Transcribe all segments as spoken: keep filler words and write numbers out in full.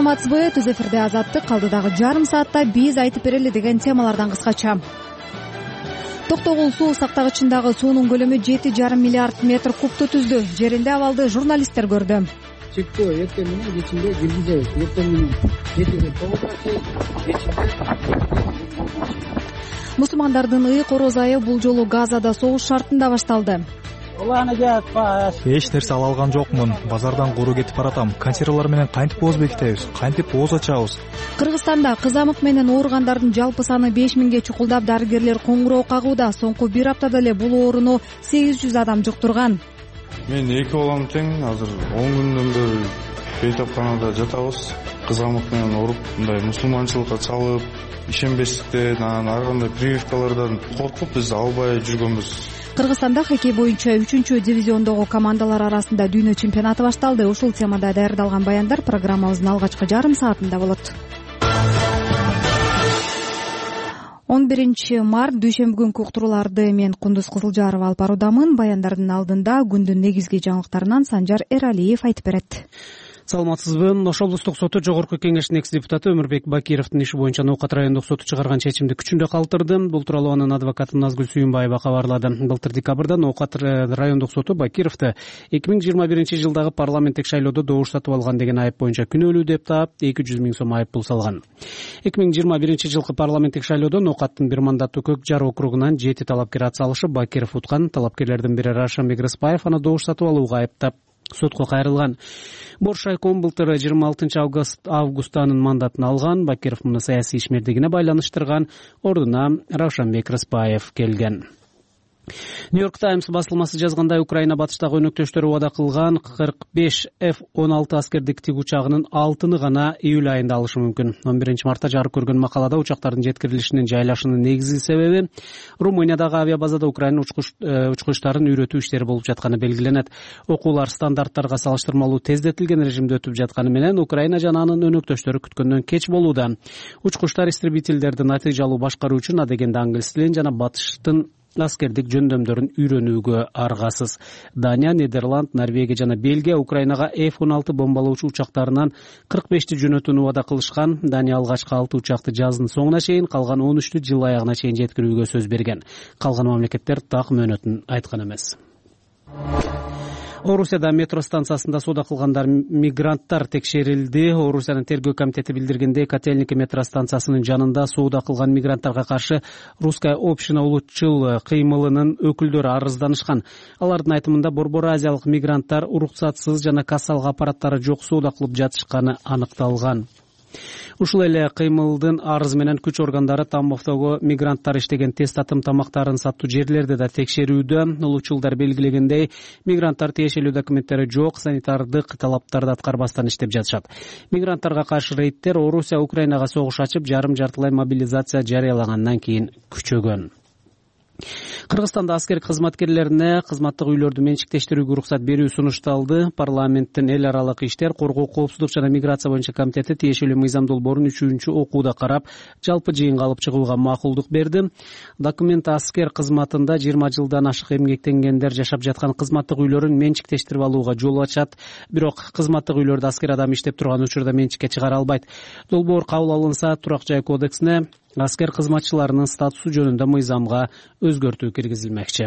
саламатсызбы? Түз эфирде Азаттык. Алдыдагы жарым саатта биз айтып берели деген темалардан кыскача. Токтогул суу сактагычындагы суунун көлөмү жети жарым миллиард метр кубту түздү. Жеринде абалды журналисттер көрдү. Чектөө эртең менен кечинде киргизебиз. Эртең менен жетиге тогузга чейин, кечинде. Мусулмандардын ыйык ороз айы бул жолу Газада согуш шартында башталды. Эч нерсе ала алган жокмун. Базардан куру кетип баратам. Консервалар менен кантип ооз бекитебиз, кантип ооз ачабыз? Кыргызстанда кызамык менен ооругандардын жалпы саны беш миңге чукулдап, дарыгерлер коңгуроо кагууда. Соңку бир аптада эле бул ооруну сегиз жүз адам жуктурган. Мен эки балам тең, азыр он күндөн бери бейтапканада жатабыз. Кызамык менен ооруп, мындай мусулманчылыкка чалып, ишенбестиктен, анан ар кандай прививкалардан коркуп биз албай жүргөнбүз. Кыргызстанда хоккей боюнча үчүнчү дивизиондогу командалар арасында дүйнө чемпионаты башталды. Ушул темада даярдалган баяндар программабыздын алгачкы жарым саатында болот. он биринчи март дүйшөмбү күнкү уктурууларды мен Кундуз Кызылжарова алып баруудамын. Баяндардын алдында күндүн негизги жаңылыктарынан Санжар Эралиев айтып берет. Саламатсызбы? Ош облустук соту жогорку кеңештин экс депутаты Өмүрбек Бакировдун иши боюнча Ноокат райондук соту чыгарган чечимди күчүндө калтырды. Бул тууралуу анын адвокаты Назгүл Сүйүнбаева кабарлады. Былтыр декабрда Ноокат райондук соту Бакировду эки миң жыйырма биринчи жылдагы парламенттик шайлоодо добуш сатып алган деген айып боюнча күнөөлүү деп таап, эки жүз миң сом айып пул салган. эки миң жыйырма биринчи жылкы парламенттик шайлоодо Ноокаттын бир мандаттуу Көк Жар округунан жети талапкер ат салышып, Бакиров уткан. Талапкерлердин бири Рашанбек Рыспаев аны добуш сатып алууга айыптап сотко кайрылган. Борш райком былтыр жыйырма алтынчы августта анын мандатын алган. Бакиров муну саясий ишмердигине байланыштырган. Ордуна Рашанбек Рыспаев келген. Нью-Йорк Таймс басылмасы жазгандай, Украина батыштагы өнөктөштөрү убада кылган кырк беш эф он алты аскердик тик учагынын алтыны гана июль айында алышы мүмкүн. он биринчи мартта жарык көргөн макалада учактардын жеткирилишинин жайлашуунун негизги себеби Румыниядагы авиабазада Украина учкучтарын үйрөтүү иштери болуп жатканы белгиленет. Окуулар стандарттарга салыштырмалуу тездетилген режимде өтүп жатканы менен Украина жана анын өнөктөштөрү күткөндөн кеч болууда. Учкучтар истребительдерди натыйжалуу башкаруу үчүн адегенде англис тилин жана батыштын аскердик жөндөмдөрүн үйрөнүүгө аргасыз. Дания, Нидерланд, Норвегия жана Бельгия Украинага эф он алты бомбалоочу учактарынан кырк бешти жөнөтүүнү убада кылышкан. Дания алгачкы алты учакты жаздын соңуна чейин, калган он үчтү жыл аягына чейин жеткирүүгө сөз берген. Калган мамлекеттер так мөөнөтүн айткан эмес. Орусияда метро станциясында соода кылгандар мигранттар текшерилди. Орусиянын тергөө комитети билдиргендей, Котельники метро станциясынын жанында соода кылган мигранттарга каршы Русская община улутчул кыймылынын өкүлдөрү арызданышкан. Алардын айтымында борбор азиялык мигранттар уруксатсыз жана кассалык аппараттары жок соода кылып жатышканы аныкталган. Ушул эле кыймылдын арызы менен күч органдары Тамбовдогу мигранттар иштеген тест атым тамактарын саттуу жерлерди да текшерүүдө. Улутчулдар белгилегендей, мигранттар тиешелүү документтери жок, санитардык талаптарды аткарбастан иштеп жатышат. Мигранттарга каршы рейдтер Орусия Украинага согуш ачып, жарым жартылай мобилизация жарыялагандан кийин күчөгөн. Кыргызстанда аскер кызматкерлерине кызматтык үйлөрдү менчиктештирүүгө уруксат берүү сунушталды. Парламенттин эл аралык иштер, коргоо, коопсуздук жана миграция боюнча комитети тиешелүү мыйзам долбоорун үчүнчү окууда карап, жалпы жыйынга алып чыгууга макулдук берди. Документ аскер кызматында жыйырма жылдан ашык эмгектенгендер жашап жаткан кызматтык үйлөрүн менчиктештирип алууга жол ачат. Бирок кызматтык үйлөрдө аскер адам иштеп турган учурда менчикке чыгара албайт. Долбоор кабыл алынса, турак жай кодексине аскер кызматчыларынын статусу жөнүндө мыйзамга өзгөртүү киргизилмекчи.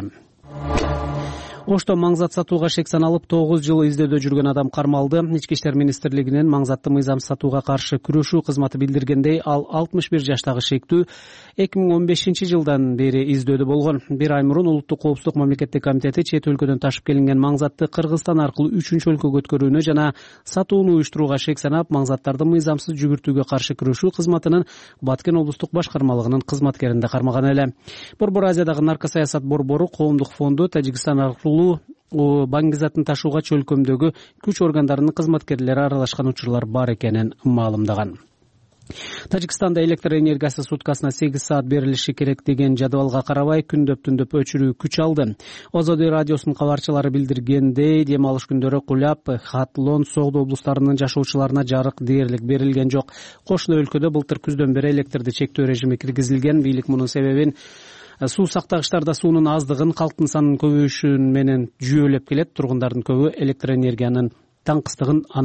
Ошто маңзат сатууга шек саналып тогуз жыл издөөдө жүргөн адам кармалды. Ички иштер министрлигинин маңзатты мыйзам сатууга каршы күрөшүү кызматы билдиргендей, ал алтымыш бир жаштагы шектүү эки миң он бешинчи жылдан бери издөөдө болгон. Бир ай мурун Улуттук коопсуздук мамлекеттик комитети чет өлкөдөн ташып келинген маңзатты Кыргызстан аркылуу үчүнчү өлкөгө өткөрүүнү жана сатууну уюштурууга шек санап, маңзаттарды мыйзамсыз жүгүртүүгө каршы күрөшүү кызматынын Баткен облустук башкармалыгынын кызматкерин да кармаган эле. Борбор Азиядагы наркосаясат борбору коомдук фонду Тажикстан аркылуу баңгизатын ташууга чөлкөмдөгү күч органдарынын кызматкерлери аралашкан учурлар бар экенин маалымдаган. Тажикстанда электр энергиясы суткасына сегиз саат берилиши керек деген жадвалга карабай күндөп-түндөп өчүрүү күч алды. Озоди радиосунун кабарчылары билдиргендей, дем алыш күндөрү Куляп, Хатлон, Согду облустарынын жашоочуларына жарык дээрлик берилген жок. Кошуна өлкөдө былтыр күздөн бери электрди чектөө режими киргизилген. Бийлик мунун себебин суу сактагычтарда суунун аздыгын, калктын санынын көбөйүшү менен жүйөлөп келет. Тургундардын көбү электр энергиянын таңкыстыгын анын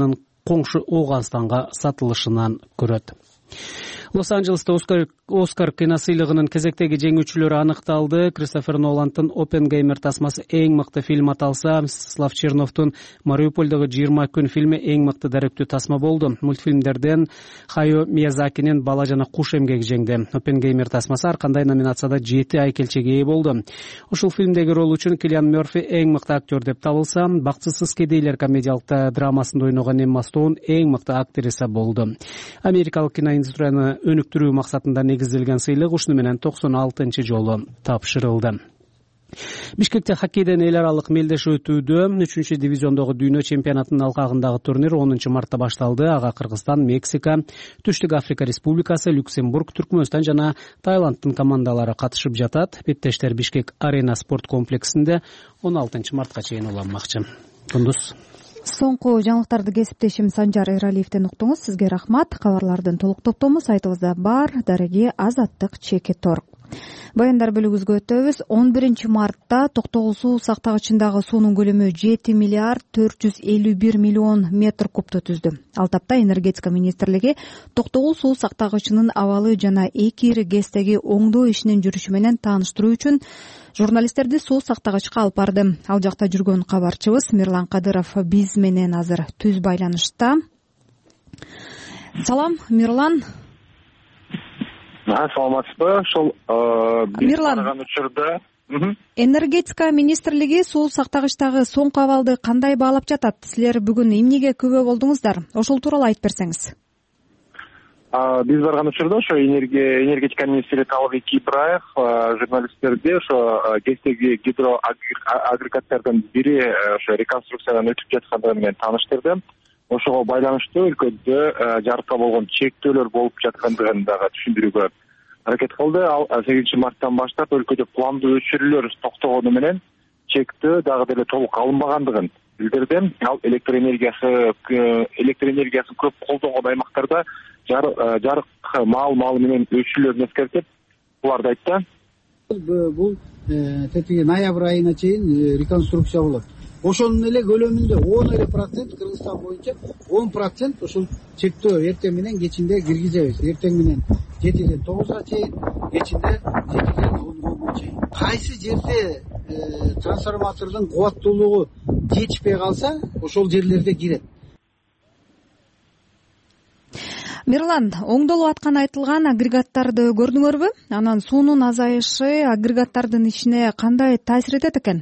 коңшу Ооганстанга сатылышынан көрөт. Лос-Анджелесте Оскар, Оскар киносыйлыгынын кезектеги жеңүүчүлөрү аныкталды. Кристофер Ноландын Оппенгеймер тасмасы эң мыкты фильм аталса, Мстислав Черновдун Мариупольдогу жыйырма күн фильми эң мыкты даректүү тасма болду. Мультфильмдерден Хайо Миязакинин Бала жана куш эмгеги жеңди. Оппенгеймер тасмасы ар кандай номинацияда жети айкелчеге ээ болду. Ушул фильмдеги рол үчүн Киллиан Мерфи эң мыкты актер деп табылса, Бактысыз кедейлер комедиялык драмасында ойногон Эмма Стоун эң мыкты актриса болду. Америкалык киноиндустрияны өнүктүрүү максатында негизделген сыйлык ушуну менен токсон алтынчы жолу тапшырылды. Бишкекте хоккейден эл аралык мелдешүү өтүүдө. үчүнчү дивизиондогу дүйнө чемпионатынын алкагындагы турнир онунчу мартта башталды. Ага Кыргызстан, Мексика, Түштүк Африка Республикасы, Люксембург, Түркмөнстан жана Таиландтын командалары катышып жатат. Беттештер Бишкек Арена спорт комплексинде он алтынчы мартка чейин уланмакчы. Кундуз. Соңку жаңылыктарды кесиптешим Санжар Эралиевден уктуңуз. Сизге рахмат. Кабарлардын толук топтому сайтыбызда бар. Дареги Азаттык чекит орг. Баяндар бөлүгүбүзгө өтөбүз. он биринчи мартта токтогул суу сактагычындагы суунун көлөмү жети миллиард төрт жүз элүү бир миллион метр кубту түздү. Ал тапта энергетика министрлиги токтогул суу сактагычынын абалы жана эки ири ГЭСтеги оңдоо ишинин жүрүшү менен тааныштыруу үчүн журналисттерди суу сактагычка алып барды. Ал жакта жүргөн кабарчыбыз Мирлан Кадыров биз менен азыр түз байланышта. Салам, Мирлан. Саламатсызбы. Ошол биз барган учурда энергетика министрлиги суу сактагычтагы соңку абалды кандай баалап жатат? Силер бүгүн эмнеге күбө болдуңуздар? Ошол тууралуу айтып берсеңиз. Биз барган учурда ошо энергетика министри Талгат Ибраев журналисттерди ошо ГЭСтеги гидроагрегаттардын бири ошо реконструкциядан өтүп жаткандыгы менен тааныштырды. Ошого байланыштуу өлкөдө жарыкка болгон чектөөлөр болуп жаткандыгын дагы түшүндүрүүгө аракет кылды. Ал сегизинчи марттан баштап өлкөдө пландуу өчүрүүлөр токтогону менен чектөө дагы деле толук алынбагандыгын билдирди. Ал электр энергиясы электр энергиясын көп колдонгон аймактарда жарык маал маалы менен өчүрүүлөрүн эскертип, буларды айтты. Бул тетиги ноябрь айына чейин реконструкция болот. Ошонун эле көлөмүндө он эле процент Кыргызстан боюнча он процент ушул чектөө эртең менен кечинде киргизебиз. Эртең менен жетиден тогузга чейин, кечинде жетиден онго чейин. Кайсы жерде трансформатордун кубаттуулугу жетишпей калса, ошол жерлерде кирет. Мирлан, оңдолуп аткан айтылган агрегаттарды көрдүңөрбү? Анан суунун азайышы агрегаттардын ишине кандай таасир этет экен?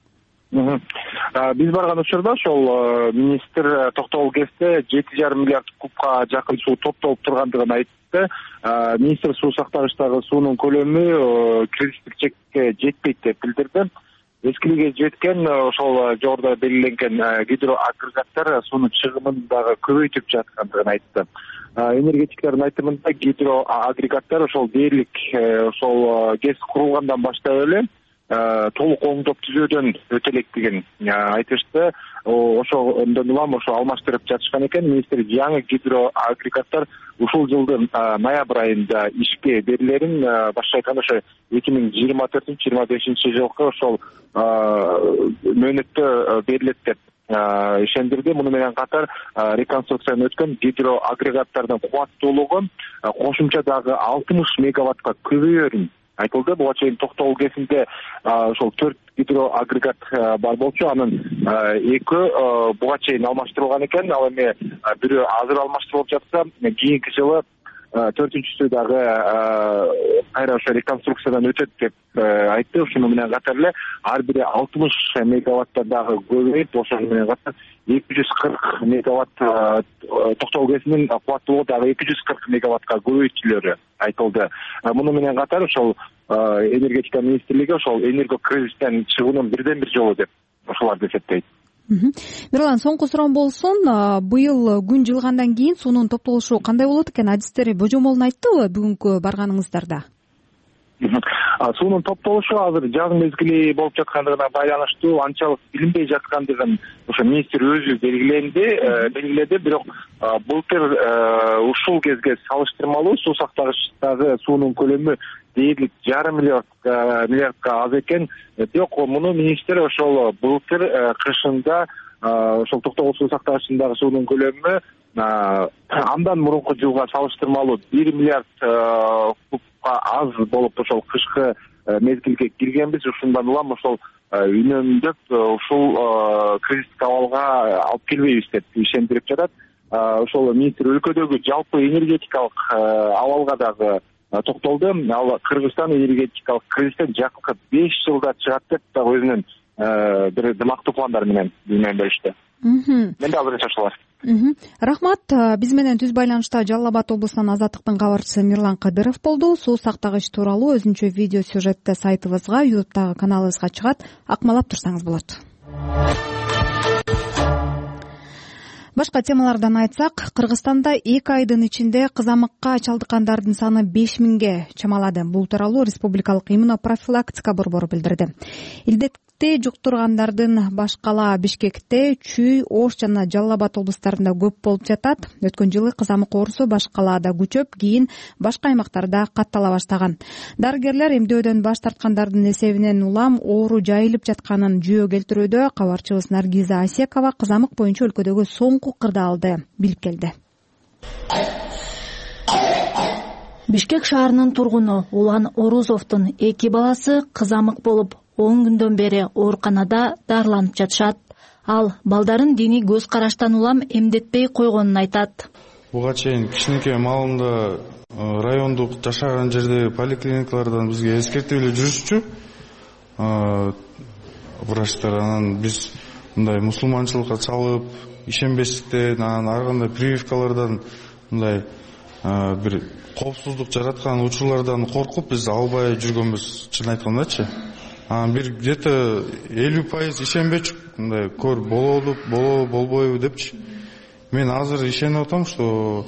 Биз барган учурда ошол министр токтогул ГЭСте жети жарым миллиард кубка жакын суу топтолуп тургандыгын айтты. Министр суу сактагычтагы суунун көлөмү кризистик чекке жетпейт деп билдирди. Эскилиге жеткен ошол жогоруда белгиленген гидроагрегаттар суунун чыгымын дагы көбөйтүп жаткандыгын айтты. Энергетиктердин айтымында гидроагрегаттар ошол дээрлик ошол ГЭС курулгандан баштап эле толук оңдоп түзөөдөн өтө электигин айтышты. Ошондон улам ошо алмаштырып жатышкан экен. Министр жаңы гидроагрегаттар ушул жылдын ноябрь айында ишке берилерин, башка айтканда ошо эки миң жыйырма төртүнчү жыйырма бешинчи жылкы ошол мөөнөттө берилет деп ишендирди. Муну менен катар реконструкциядан өткөн гидроагрегаттардын кубаттуулугу кошумча дагы алтымыш мегаваттка көбөйөрүн айтылды. Буга чейин токтогул ГЭСинде ошол төрт гидроагрегат бар болчу, анын экөө буга чейин алмаштырылган экен. Ал эми бирөө азыр алмаштырылып жатса, кийинки жылы төртүнчүсү дагы кайра ошо реконструкциядан өтөт деп айтты. Ошону менен катар эле ар бири алтымыш мегаваттта дагы көбөйүп, ошону менен катар эки жүз кырк мегаватт токтогул ГЭСинин кубаттуулугу дагы эки жүз кырк мегаваттка көбөйтүлөрү айтылды. Муну менен катар ошол энергетика министрлиги ошол энерго кризистен чыгуунун бирден бир жолу деп ошолорду эсептейт. Мирлан, соңку суроом болсун. Быйыл күн жылгандан кийин суунун топтолушу кандай болот экен? Адистер божомолун айттыбы бүгүнкү барганыңыздарда? Суунун топтолушу азыр жаз мезгили болуп жаткандыгына байланыштуу анчалык билинбей жаткандыгын ошо министр өзү белгиленди, белгиледи. Бирок былтыр ушул кезге салыштырмалуу суу сактагычтагы суунун көлөмү дээрлик жарым миллиард миллиардка аз экен. Бирок муну министр ошол былтыр кышында ошол токтогул суу сактагычындагы суунун көлөмү андан мурунку жылга салыштырмалуу бир миллиард кубка аз болуп ошол кышкы мезгилге киргенбиз. Ушундан улам ошол үнөмдөп ушул кризистик абалга алып келбейбиз деп ишендирип жатат. Ошол министр өлкөдөгү жалпы энергетикалык абалга дагы токтолду. Ал Кыргызстан энергетикалык кризистен жакынкы беш жылда чыгат деп дагы өзүнүн бир дымактуу пландары менен билмейм беришти. Менде азырынча ушулар. Рахмат. Биз менен түз байланышта Жалал Абад облусунан Азаттыктын кабарчысы Мирлан Кадыров болду. Суу сактагыч тууралуу өзүнчө видео сюжетте сайтыбызга, ютубтагы каналыбызга чыгат. Акмалап турсаңыз болот. Башка темалардан айтсак, Кыргызстанда эки айдын ичинде кызамыкка чалдыккандардын саны беш миңге чамалады. Бул тууралуу Республикалык иммунопрофилактика борбору билдирди. Илдетти жуктургандардын башкала Бишкекте, Чүй, Ош жана Жалал Абад облустарында көп болуп жатат. Өткөн жылы кызамык оорусу башкалаада күчөп, кийин башка аймактарда каттала баштаган. Дарыгерлер эмдөөдөн баш тарткандардын эсебинен улам оору жайылып жатканын жүйө келтирүүдө. Кабарчыбыз Наргиза Асекова кызамык боюнча өлкөдөгү соңку кырдаалды билип келди. Бишкек шаарынын тургуну Улан Орузовдун эки баласы кызамык болуп, он күндөн бери ооруканада дарыланып жатышат. Ал балдарын диний көз караштан улам эмдетпей койгонун айтат. Буга чейин кичинекей маалымда райондук жашаган жердеги поликлиникалардан бизге эскертип эле жүрүшчү. Врачтар анан биз мындай мусулманчылыкка чалып, ишенбестиктен, анан ар кандай прививкалардан мындай бир коопсуздук жараткан учурлардан коркуп биз албай жүргөнбүз, чын айткандачы. Анан бир где-то элүү пайыз ишенбечү, мындай көр болобу, болобу, болбойбу депчи. Мен азыр ишенип атам, что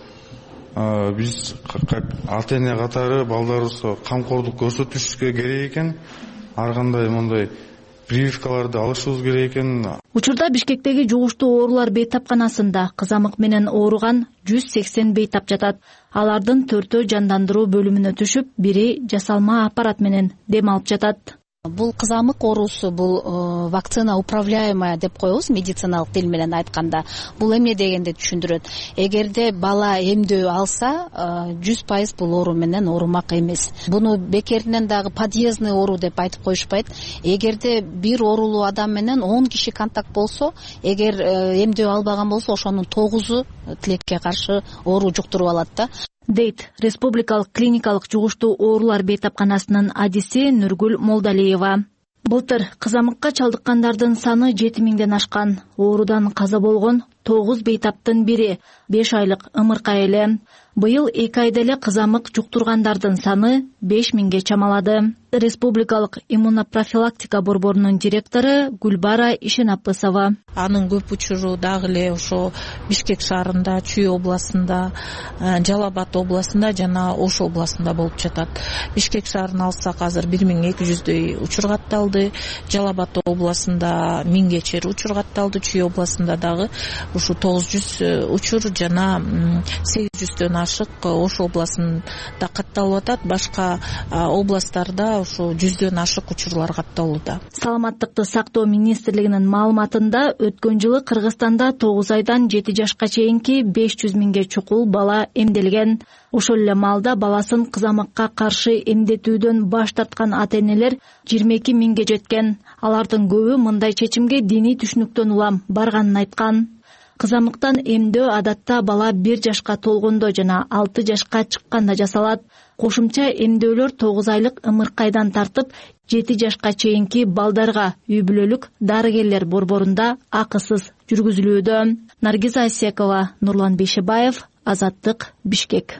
биз как ата-эне катары балдарыбызга камкордук көрсөтүшүбүзгө керек экен. Ар кандай мындай прививкаларды алышыбыз керек экен. Учурда Бишкектеги жугуштуу оорулар бейтапканасында кызамык менен ооруган жүз сексен бейтап жатат. Алардын төртөө жандандыруу бөлүмүнө түшүп, бири жасалма аппарат менен дем алып жатат. Бул кызамык оорусу бул вакцина управляемая деп коебуз медициналык тил менен айтканда. Бул эмне дегенди түшүндүрөт. Эгерде бала эмдөө алса, жүз пайыз бул оору менен оорумак эмес. Буну бекеринен дагы подъездный оору деп айтып коюшпайт. Эгерде бир оорулуу адам менен он киши контакт болсо, эгер эмдөө албаган болсо, ошонун тогузу тилекке каршы оору жуктуруп алат да. Дейт Республикалык клиникалык жугуштуу оорулар бейтапканасынын адиси Нургүл Молдалиева. Былтыр кызамыкка чалдыккандардын саны жети миңден ашкан. Оорудан каза болгон тогуз бейтаптын бири беш айлык ымыркай эле. Быйыл эки айда эле кызамык жуктургандардын саны беш миңге чамалады. Республикалык иммунопрофилактика борборунун директору Гүлбара Ишенапысова. Анын көп учуру дагы эле ошо Бишкек шаарында, Чүй областында, Жалал Абад областында жана Ош областында болуп жатат. Бишкек шаарын алсак азыр бир миң эки жүздөй учур катталды. Жалал Абад областында миңге чейин учур катталды. Чүй областында дагы ушу тогуз жүз учур жана сегиз жүздөн ашык Ош областында катталып атат. Башка областтарда ушу жүздөн ашык учурлар катталууда. Саламаттыкты сактоо министрлигинин маалыматында өткөн жылы Кыргызстанда тогуз айдан жети жашка чейинки беш жүз миңге чукул бала эмделген. Ошол эле маалда баласын кызамыкка каршы эмдетүүдөн баш тарткан ата-энелер жыйырма эки миңге жеткен. Алардын көбү мындай чечимге диний түшүнүктөн улам барганын айткан. Кызамыктан эмдөө адатта бала бир жашка толгондо жана алты жашка чыкканда жасалат. Кошумча эмдөөлөр тогуз айлык ымыркайдан тартып жети жашка чейинки балдарга үй бүлөлүк дарыгерлер борборунда акысыз жүргүзүлүүдө. Наргиза Асекова, Нурлан Бейшебаев, Азаттык, Бишкек.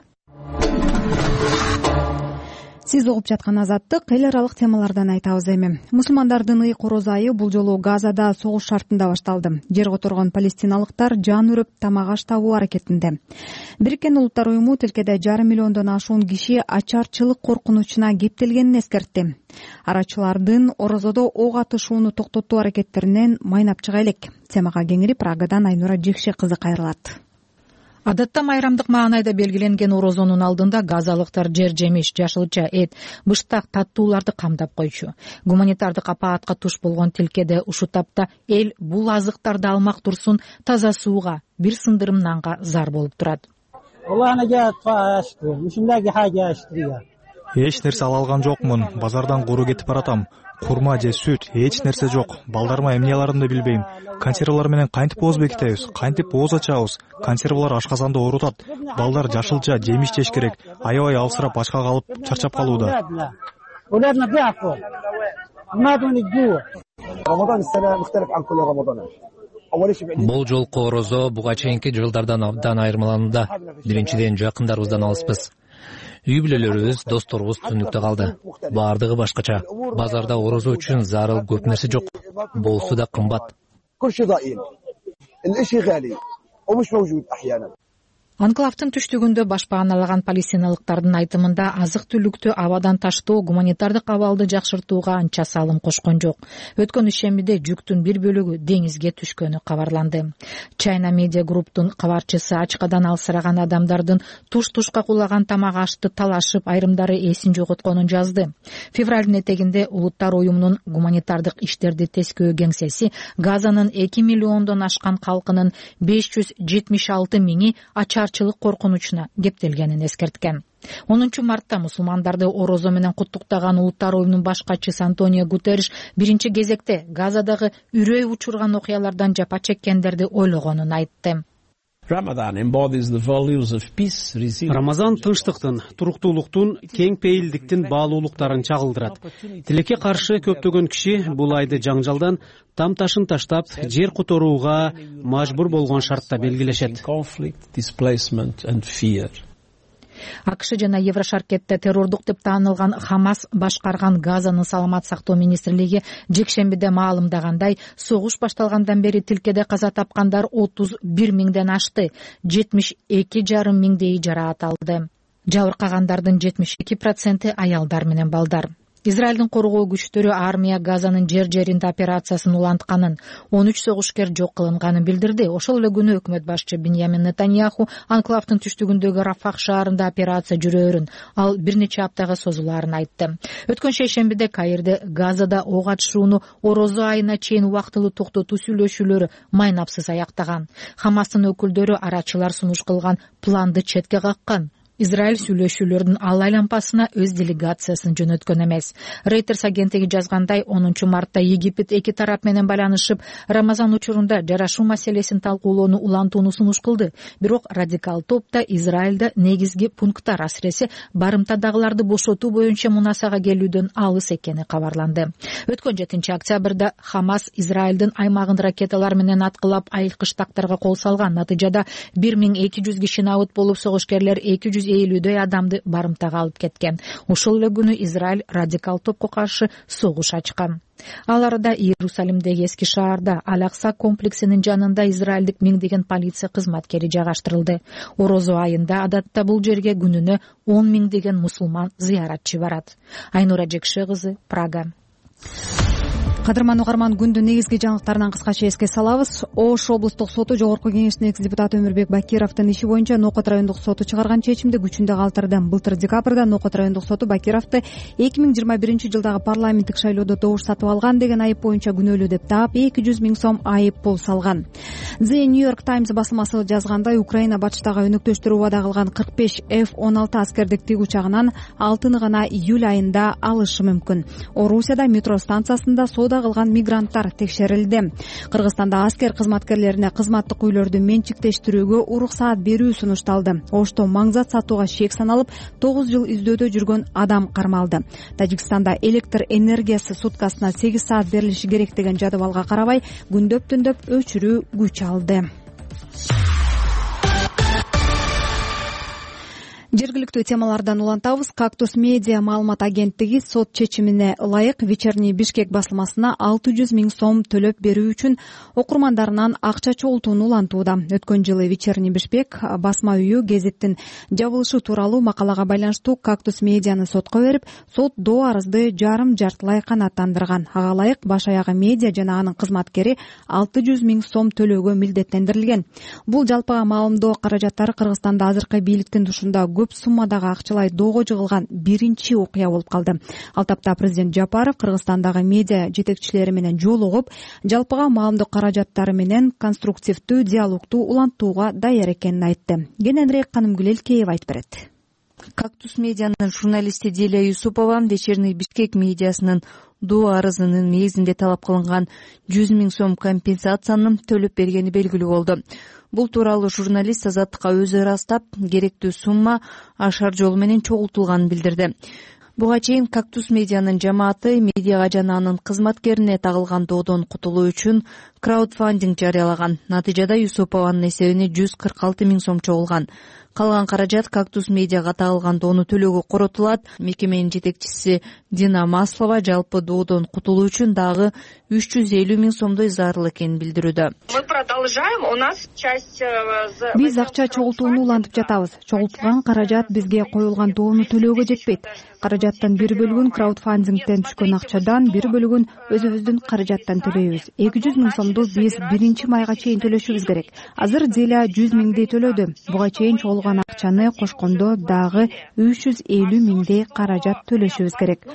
Сиз угуп жаткан Азаттык эл аралык темалардан айтабыз эми. Мусулмандардын ыйык ороз айы бул жолу Газада согуш шартында башталды. Жер которгон палестиналыктар жан үрүп тамак аш табуу аракетинде. Бириккен Улуттар уюму тилкеде жарым миллиондон ашуун киши ачарчылык коркунучуна кептелгенин эскертти. Арачылардын орозодо ок атышууну токтотуу аракеттеринен майнап чыга элек. Темага кеңири Прагадан Айнура Жекше кызы кайрылат. Адатта майрамдык маанайда белгиленген орозонун алдында газалыктар жер жемиш, жашылча эт, быштак, таттууларды камдап койчу. Гуманитардык апаатка туш болгон тилкеде ушул тапта эл бул азыктарды алмак турсун таза сууга, бир сындырым нанга зар болуп турат. Эч нерсе ала алган жокмун. Базардан куру кетип баратам. Курма же сүт, эч нерсе жок. Балдарыма эмне аларымды билбейм. Консервалар менен кантип ооз бекитебиз, кантип ооз ачабыз. Консервалар ашказанды оорутат. Балдар жашылча, жемиш жеш керек. Аябай алсырап ачка калып, чарчап калууда. Бул жолку орозо буга чейинки жылдардан абдан айырмаланууда. Биринчиден, жакындарыбыздан алыспыз. Үй бүлөлөрүбүз, досторубуз түндүктө калды. Баардыгы башкача. Базарда орозо үчүн зарыл көп нерсе жок. Болсу да кымбат. Анклавдын түштүгүндө баш бааналаган палестиналыктардын айтымында азык түлүктү абадан таштоо гуманитардык абалды жакшыртууга анча салым кошкон жок. Өткөн ишембиде жүктүн бир бөлүгү деңизге түшкөнү кабарланды. China Media Group'тун кабарчысы ачкадан алсыраган адамдардын туш-тушка кулаган тамак ашты талашып, айрымдары эсин жоготконун жазды. Февралдын этегинде Улуттар уюмунун гуманитардык иштерди тескөө кеңсеси Газанын эки миллиондон ашкан калкынын беш жүз жетимиш алты миңи ачарчылык коркунучуна кептелгенин эскерткен. онунчу мартта мусулмандарды орозо менен куттуктаган Улуттар уюмунун баш катчысы Антонио Гутерриш биринчи кезекте Газадагы үрөй учурган окуялардан жапа чеккендерди ойлогонун айтты. Рамазан тынчтыктын, туруктуулуктун, кең пейилдиктин баалуулуктарын чагылдырат. Тилекке каршы көптөгөн киши бул айды жаңжалдан, там ташын таштап, жер которууга мажбур болгон шартта белгилешет. АКШ жана Еврошаркетте террордук деп таанылган Хамас башкарган Газанын саламат сактоо министрлиги жекшембиде маалымдагандай, согуш башталгандан бери тилкеде каза тапкандар отуз бир миңден ашты, жетимиш эки жарым миңдейи жараат алды. Жабыркагандардын жетимиш эки проценти аялдар менен балдар. Израилдин коргоо күчтөрү армия Газанын жер жеринде операциясын улантканын, он үч согушкер жок кылынганын билдирди. Ошол эле күнү өкмөт башчы Биньямин Нетаньяху анклавдын түштүгүндөгү Рафах шаарында операция жүрөөрүн, ал бир нече аптага созулаарын айтты. Өткөн шейшембиде Каирде Газада ок атышууну орозо айына чейин убактылуу токтотуу сүйлөшүүлөрү майнапсыз аяктаган. Хамастын өкүлдөрү арачылар сунуш кылган планды четке каккан. Израиль сүйлөшүүлөрдүн ал аймпасына өз делегациясын жөнөткөн эмес. Reuters агенттиги жазгандай, онунчу мартта Египет эки тарап менен байланышып, Рамазан учурунда жарашуу маселесин талкуулоону улантууну сунуш кылды. Бирок радикал топта Израилде негизги пункттар, асыресе барымтадагыларды бошотуу боюнча мунасага келүүдөн алыс экени кабарланды. Өткөн жетинчи октябрда Хамас Израилдин аймагын ракеталар менен аткылап, айылкыштактарга кол салган. Натыйжада бир миң эки жүз киши набыт болуп, согушкерлер эки жүз элүүдөй адамды барымтага алып кеткен. Ошол эле күнү Израиль радикал топко каршы согуш ачкан. Ал арада Иерусалимдеги эски шаарда Ал-Акса комплексинин жанында израилдик миңдеген полиция кызматкери жайгаштырылды. Орозо айында адатта бул жерге күнүнө он миңдеген мусулман зыяратчы барат. Айнура Жекше кызы, Прага. Кадырман угарман, күндүн негизги жаңылыктарынан кыскача эске салабыз. Ош облустук соту Жогорку кеңештин экс депутаты Өмүрбек Бакировдун иши боюнча Нокот райондук соту чыгарган чечимди күчүндө калтырды. Былтыр декабрда Нокот райондук соту Бакировду эки миң жыйырма биринчи жылдагы парламенттик шайлоодо добуш сатып алган деген айып боюнча күнөөлүү деп таап, эки жүз миң сом айып пул салган. The New York Times басылмасы жазгандай, Украина батыштагы өнөктөштөрү убада кылган кырк беш эф он алты аскердик тиг учагынан алтыны гана июль айында алышы мүмкүн. Орусияда метро станциясында соода кылган мигранттар текшерилди. Кыргызстанда аскер кызматкерлерине кызматтык үйлөрдү менчиктештирүүгө уруксаат берүү сунушталды. Ошто маңзат сатууга шек саналып, тогуз жыл издөөдө жүргөн адам кармалды. Тажикстанда электр энергиясы суткасына сегиз саат берилиши керек деген жадыбалга карабай, күндөп-түндөп өчүрүү күч алды. Жергиликтүү темалардан улантабыз. Кактус медиа маалымат агенттиги сот чечимине ылайык Вечерний Бишкек басылмасына алты жүз миң сом төлөп берүү үчүн окурмандарынан акча чогултууну улантууда. Өткөн жылы Вечерний Бишкек басма үйү гезиттин жабылышы тууралуу макалага байланыштуу Кактус медианы сотко берип, сот доо арызды жарым жартылай канааттандырган. Ага ылайык баш аягы медиа жана анын кызматкери алты жүз миң сом төлөөгө милдеттендирилген. Бул жалпыга маалымдоо каражаттары Кыргызстанда азыркы бийликтин тушунда көп суммадагы акчалай доого жыгылган биринчи окуя болуп калды. Ал тапта президент Жапаров Кыргызстандагы медиа жетекчилери менен жолугуп, жалпыга маалымдоо каражаттары менен конструктивдүү диалогту улантууга даяр экенин айтты. Кененирээк Канымгүл Элкеева айтып берет. Кактус медианын журналисти Диля Юсупова Вечерний Бишкек медиасынын доо арызынын негизинде талап кылынган жүз миң сом компенсацияны төлөп бергени белгилүү болду. Бул тууралуу журналист Азаттыкка өзү ырастап, керектүү сумма ашар жол менен чогултулганын билдирди. Буга чейин Кактус медианын жамааты медиага жана анын кызматкерине тагылган доодон кутулуу үчүн краудфандинг жарыялаган. Натыйжада Юсупованын эсебине жүз кырк алты миң сом чогулган. Калган каражат Кактус медиага тагылган доону төлөөгө коротулат. Мекеменин жетекчиси Дина Маслова жалпы доодон кутулуу үчүн дагы үч жүз элүү миң сомдой зарыл экенин билдирүүдө. Биз акча чогултууну улантып жатабыз. Чогултулган каражат бизге коюлган доону төлөөгө жетпейт. Каражаттын бир бөлүгүн краудфандингден түшкөн акчадан, бир бөлүгүн өзүбүздүн каражаттан төлөйбүз. эки жүз миң сомду биз биринчи майга чейин төлөшүбүз керек. Азыр Диля жүз миңдей төлөдү. Буга чейин чогулган акчаны кошкондо дагы үч жүз элүү миңдей каражат төлөшүбүз керек.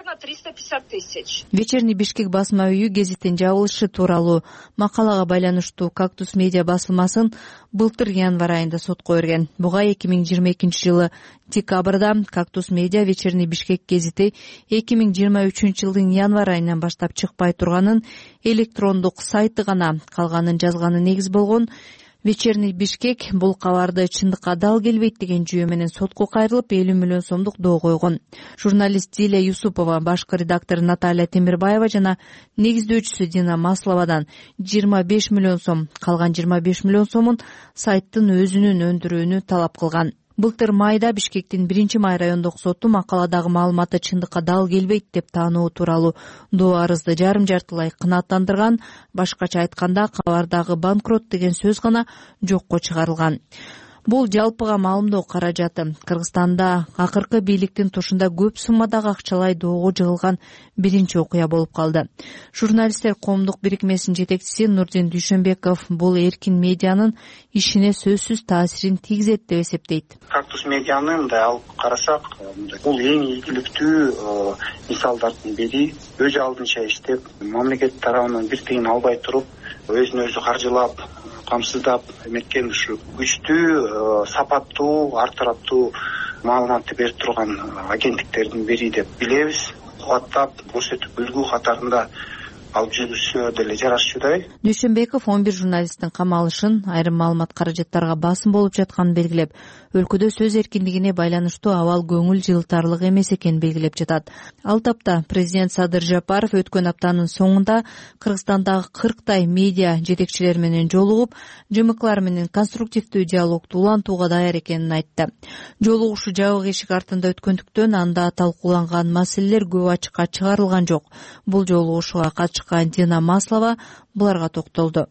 Вечерний Бишкек басма үйү гезиттин жабылышы тууралуу макалага байланыштуу Кактус медиа басылмасын былтыр январь айында сотко берген. Буга эки миң жыйырма экинчи жылы декабрда Кактус медиа Вечерний Бишкек гезити эки миң жыйырма үчүнчү жылдын январь айынан баштап чыкпай турганын электрондук сайты гана калганын жазганы негиз болгон. Вечерний Бишкек бул кабарды чындыкка дал келбейт деген жүйө менен сотко кайрылып элүү миллион сомдук доо койгон. Журналист Диля Юсупова, башкы редактор Наталья Темирбаева жана негиздөөчүсү Дина Масловадан жыйырма беш миллион сом, калган жыйырма беш миллион сомун сайттын өзүнүн өндүрүүнү талап кылган. Былтыр майда Бишкектин биринчи май райондук соту макаладагы маалыматы чындыкка дал келбейт деп таануу тууралуу доо арызды жарым жартылай кынааттандырган. Башкача айтканда кабардагы банкрот деген сөз гана жокко чыгарылган. Бул жалпыга маалымдоо каражаты Кыргызстанда акыркы бийликтин тушунда көп суммадагы акчалай доого жыгылган биринчи окуя болуп калды. Журналисттер коомдук бирикмесинин жетекчиси Нурдин Дүйшөнбеков бул эркин медианын ишине сөзсүз таасирин тийгизет деп эсептейт. Кактус медианы мындай алып карасак, бул эң ийгиликтүү мисалдардын бири. Өз алдынча иштеп, мамлекет тарабынан бир тыйын албай туруп, өзүн өзү каржылап, камсыздап эметкен ушу күчтүү, сапаттуу, ар тараптуу маалыматты берип турган агенттиктердин бири деп билебиз. Кубаттап көрсөтүп үлгү катарында алып жүрүшү деле жарашчудай. Дүйшөнбеков он бир журналисттин камалышын, айрым маалымат каражаттарга басым болуп жатканын белгилеп, өлкөдө сөз эркиндигине байланыштуу абал көңүл жылтарлык эмес экенин белгилеп жатат. Ал тапта президент Садыр Жапаров өткөн аптанын соңунда Кыргызстандагы кырктай медиа жетекчилери менен жолугуп, ЖМКлар менен конструктивдүү диалогду улантууга даяр экенин айтты. Жолугушуу жабык эшик артында өткөндүктөн анда талкууланган маселелер көп ачыкка чыгарылган жок. Бул жолугушууга катышкан Дина Маслова буларга токтолду.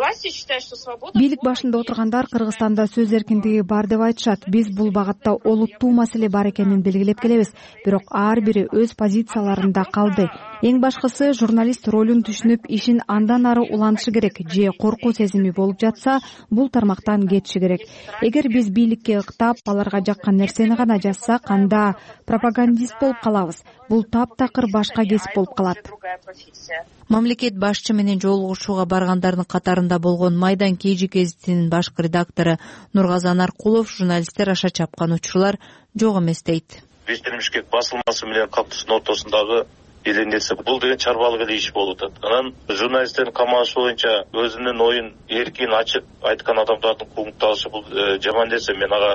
Бийлик башында отургандар Кыргызстанда сөз эркиндиги бар деп айтышат. Биз бул багытта олуттуу маселе бар экенин белгилеп келебиз. Бирок ар бири өз позицияларында калды. Эң башкысы журналист ролун түшүнүп, ишин андан ары улантышы керек. Же коркуу сезими болуп жатса, бул тармактан кетиши керек. Эгер биз бийликке ыктап, аларга жаккан нерсени гана жазсак, анда пропагандист болуп калабыз. Бул таптакыр башка кесип болуп калат. Мамлекет башчы менен жолугушууга баргандардын катарында болгон Майдан Кежи гезитинин башкы редактору Нургазан Аркулов журналисттер аша чапкан учурлар жок эмес дейт. Вечерний Бишкек басылмасы менен Кактустун ортосундагы элендесе бул деген чарбалык эле иш болуп атат. Анан журналисттердин камалышы боюнча өзүнүн оюн эркин ачык айткан адамдардын куугунталышы бул жаман нерсе. Мен ага түптөн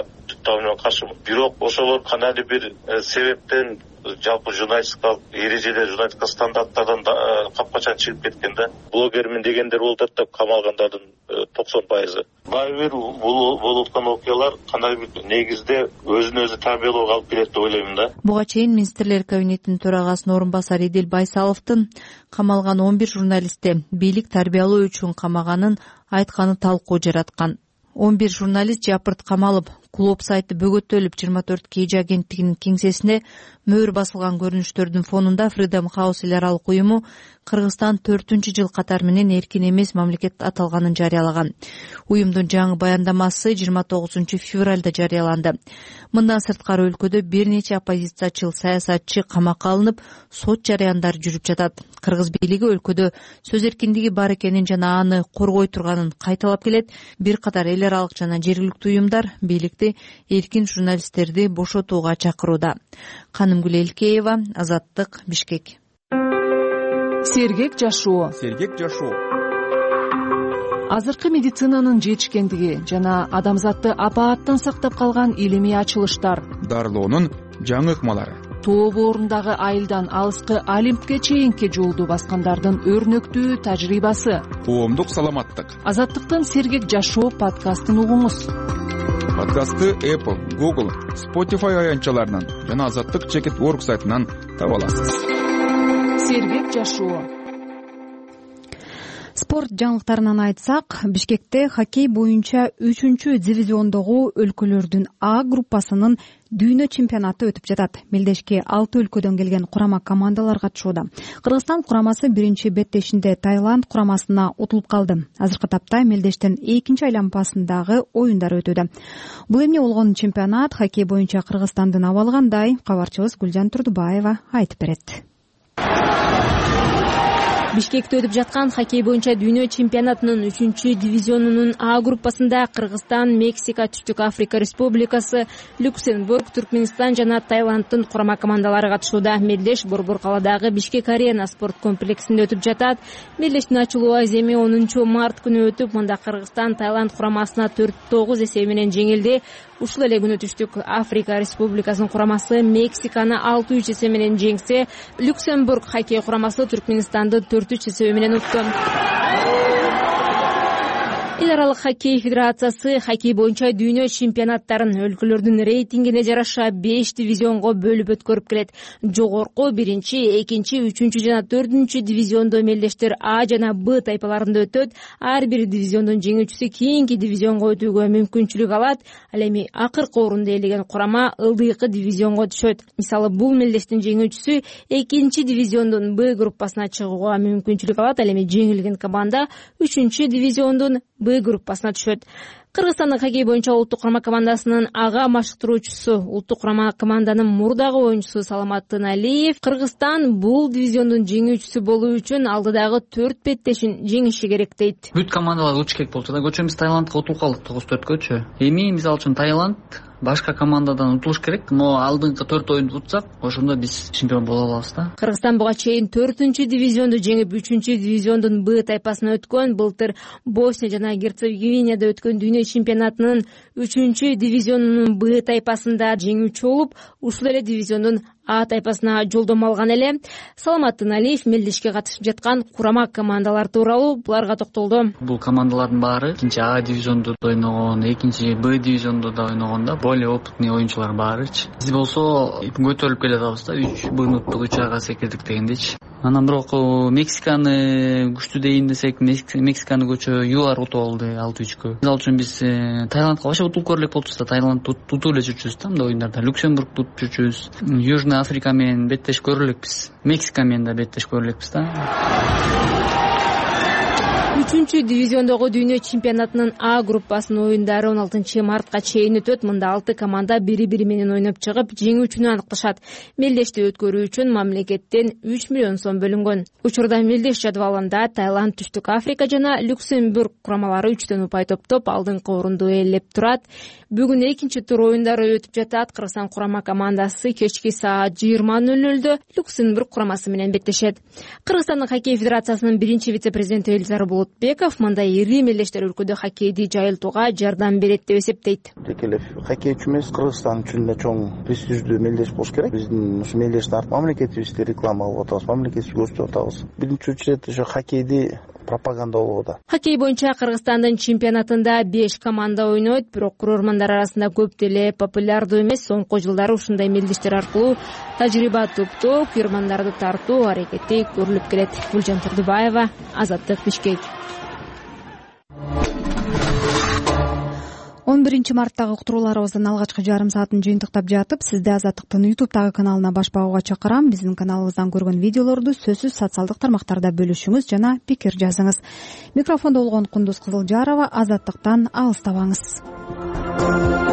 топтогу менен каршымын. Бирок ошолор кандайдыр бир себептен жалпы журналистикалык эрежелер, журналистика стандарттардан капкача чыгып кеткен да. Блогермин дегендер болуп атат да, камалгандардын токсон пайызы. Баары бир болуп аткан окуялар кандайдыр бир негизде өзүн өзү тарбиялоого алып келет деп ойлоймун да. Буга чейин министрлер кабинетинин төрагасынын орун басары Идил Байсаловдун камалган он бир журналистти бийлик тарбиялоо үчүн камаганын айтканы талкуу жараткан. он бир журналист жапырт камалып, клуб сайты бөгөтөлүп, жыйырма төрт кей жи агенттигинин кеңсесине мөөр басылган көрүнүштөрдүн фонунда Freedom House эл аралык уюму Кыргызстан төртүнчү жыл катары менен эркин эмес мамлекет аталганын жарыялаган. Уюмдун жаңы баяндамасы жыйырма тогузунчу февралда жарыяланды. Мындан сырткары өлкөдө бир нече оппозициячыл саясатчы камакка алынып, сот жарыяндары жүрүп жатат. Кыргыз бийлиги өлкөдө сөз эркиндиги бар экенин жана аны коргой турганын кайталап келет. Бир катар эл аралык жана жергиликтүү уюмдар бийликти эркин журналисттерди бошотууга чакырууда. Канымгүл Элкеева, Азаттык, Бишкек. Сергек жашоо. Сергек жашоо. Азыркы медицинанын жетишкендиги жана адамзатты апааттан сактап калган илимий ачылыштар. Дарылоонун жаңы ыкмалары. Тоо боорундагы айылдан алыскы Олимпке чейинки жолду баскандардын өрнөктүү тажрыйбасы. Коомдук саламаттык. Азаттыктын Сергек жашоо подкастын угуңуз. Подкастты Apple, Google, Spotify аянтчаларынан жана Азаттык чекит точка орг сайтынан таба аласыз. Сергек жашоо. Спорт жаңылыктарынан айтсак, Бишкекте хоккей боюнча үчүнчү дивизиондогу өлкөлөрдүн А группасынын дүйнө чемпионаты өтүп жатат. Мелдешке алты өлкөдөн келген курама командалар катышууда. Кыргызстан курамасы биринчи беттешинде Таиланд курамасына утулуп калды. Азыркы тапта Мелдештин экинчи айланпасындагы оюндар өтүүдө. Бул эмне болгон чемпионат хоккей боюнча Кыргызстандын абалы кандай? Кабарчыбыз Гүлжан Турдубаева айтып берет. Бишкекте өтүп жаткан хоккей боюнча дүйнө чемпионатынын үчүнчү дивизионунун А группасында Кыргызстан, Мексика, Түштүк Африка Республикасы, Люксембург, Түркмөнстан жана Таиланддын курама командалары катышууда. Мелдеш Борбор калаадагы Бишкек Арена спорт комплексинде өтүп жатат. Мелдештин ачылуу аземи онунчу март күнү өтүп, мында Кыргызстан Таиланд курамасына төрт тогуз эсеби менен жеңилди. Ушул эле күнү Түштүк Африка Республикасынын курамасы Мексиканы алты үч эсеби менен жеңсе, Люксембург хоккей курамасы Түркмөнстанды төрт үч эсеби менен утту. Эл аралык хоккей федерациясы хоккей боюнча дүйнө чемпионаттарын өлкөлөрдүн рейтингине жараша беш дивизионго бөлүп өткөрүп келет. Жогорку биринчи, экинчи, үчүнчү жана төртүнчү дивизиондо мелдештер А жана Б тайпаларында өтөт. Ар бир дивизиондун жеңүүчүсү кийинки дивизионго өтүүгө мүмкүнчүлүк алат. Ал эми акыркы орунду ээлеген курама ылдыйкы дивизионго түшөт. Мисалы, бул мелдештин жеңүүчүсү экинчи дивизиондун Б группасына чыгууга мүмкүнчүлүк алат. Ал эми жеңилген команда үчүнчү дивизиондун Б группасына түшөт. Кыргызстандын хоккей боюнча улуттук курама командасынын ага машыктыруучусу, улуттук курама команданын мурдагы оюнчусу Саламат Тыналиев Кыргызстан бул дивизиондун жеңүүчүсү болуу үчүн алдыдагы төрт беттешин жеңиши керек дейт. Бүт командалар учуш керек болчу да, көчөбүз Таиландка утулуп калдык тогуз төрткөчү. Эми мисалы үчүн Таиланд башка командадан утулуш керек, но алдыңкы төрт оюнду утсак, ошондо биз чемпион боло алабыз да. Кыргызстан буга чейин төртүнчү дивизионду жеңип, үчүнчү дивизиондун Б тайпасына өткөн. Былтыр Босния жана Герцеговинада өткөн дүйнө чемпионатынын үчүнчү дивизионунун Б тайпасында жеңүүчү болуп, ушул эле дивизиондун А тайпасына жолдомо алган эле. Саламат Тыналиев мелдешке катышып жаткан курама командалар тууралуу буларга токтолду. Бул командалардын баары экинчи А дивизиондо ойногон, экинчи Б дивизиондо да ойногон да, более опытный оюнчулар баарычы. Биз болсо көтөрүлүп келатабыз да, үч Б нуттук үч Ага секирдик дегендечи. Анан бирок Мексиканы күчтүү дейин десек, Мексиканы көчө ЮАР утуп алды алты үчкө. Мисалы үчүн биз Таиландка башка утулуп көрө элек болчубуз да, Таиланд утуп эле жүрчүбүз да мындай оюндарда. Люксембургду утуп жүрчүбүз. Южный Африка менен беттеш көрө элекпиз. Мексика менен да беттеш көрө элекпиз да. Үчүнчү дивизиондогу дүйнө чемпионатынын А группасынын оюндары он алтынчы мартка чейин өтөт. Мында алты команда бири-бири менен ойноп чыгып, жеңүүчүнү аныкташат. Мелдешти өткөрүү үчүн мамлекеттен үч миллион сом бөлүнгөн. Учурда мелдеш жадвалында Таиланд, Түштүк Африка жана Люксембург курамалары үчтөн упай топтоп алдыңкы орунду ээлеп турат. Бүгүн экинчи тур оюндары өтүп жатат. Кыргызстан курама командасы кечки саат жыйырма нөл нөлдө Люксембург курамасы менен беттешет. Кыргызстандын хоккей федерациясынын биринчи вице-президенти Элизар болотбеков мындай ири мелдештер өлкөдө хоккейди жайылтууга жардам берет деп эсептейт. Тек эле хоккей үчүн эмес, Кыргызстан үчүн да чоң престиждүү мелдеш болуш керек. Биздин ушу мелдешти артып мамлекетибизди реклама кылып атабыз, мамлекетибизди көрсөтүп атабыз. Биринчи очередь ошо хоккейди пропаганда болуп атат. Хоккей боюнча Кыргызстандын чемпионатында беш команда ойнойт, бирок көрөрмандар арасында көп деле популярдуу эмес. Соңку жылдары ушундай мелдештер аркылуу тажрыйба топтоо, күйөрмандарды тартуу аракети көрүлүп келет. Гүлжан Турдубаева, Азаттык, Бишкек. он биринчи марттагы уктурууларыбыздын алгачкы жарым саатын жыйынтыктап жатып, сизди Азаттыктын ютубтагы каналына баш багууга чакырам. Биздин каналыбыздан көргөн видеолорду сөзсүз социалдык тармактарда бөлүшүңүз жана пикир жазыңыз. Микрофондо болгон Кундуз Кызылжарова. Азаттыктан алыстабаңыз.